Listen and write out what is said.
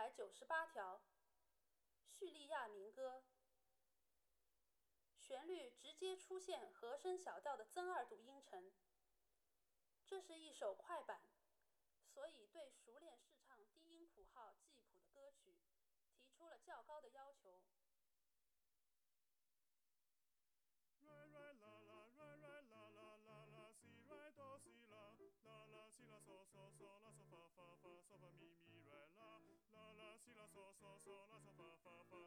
298条，叙利亚民歌。旋律直接出现和声小调的增二度音程。这是一首快板，所以对熟练试唱低音谱号记谱的歌曲提出了较高的要求。 Re re la la re re la la la la si re do si la la la si la so so so la so fa fa fa so fa mi mi re la la la si la so so so la so fa fa fa